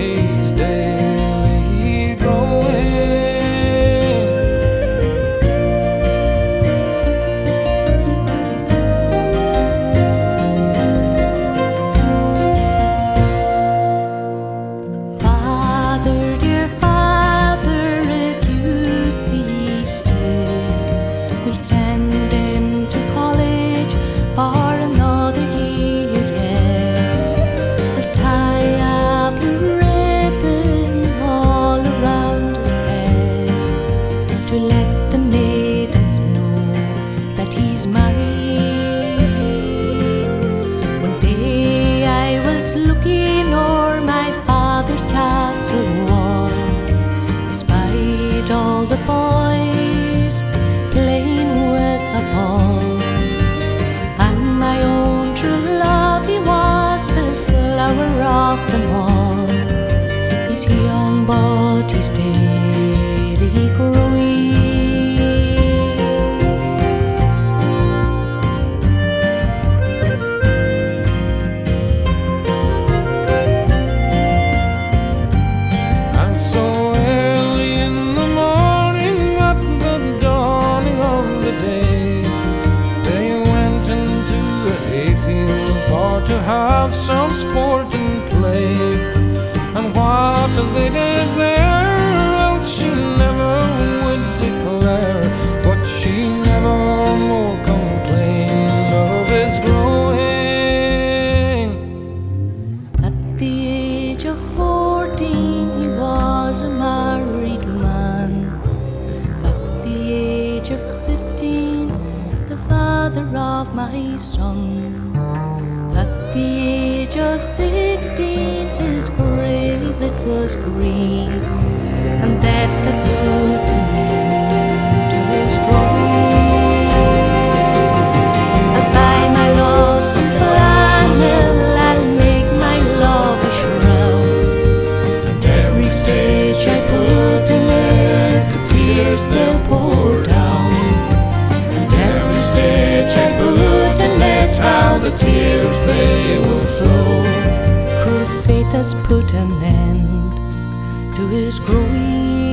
he's daily growing. Father, dear Father, if you see fit, we'll send him to college for another year yet. We'll tie up a ribbon all around his head to let the maidens know that he's married. One day I was looking o'er my father's castle wall, espied all the boys playing with a ball, and my own true love, he was the flower of them all. He's young but he's steady growing. And so early in the morning, at the dawning of the day, they went into a hayfield for to have some sport and play. And what they did there, well, she never would declare, but she never more complained of his growing. At the age of 14 he was a married man. At the age of 15 the father of my son. At the age of 16 his gravelet was green, and that the put an end to his growing. I'll buy my love some flannel, I'll make my love a shroud, and every stitch I put in it, the tears they'll pour down. And every stitch I put in it, how the tears they will flow. Cruel fate has put an end to his growing.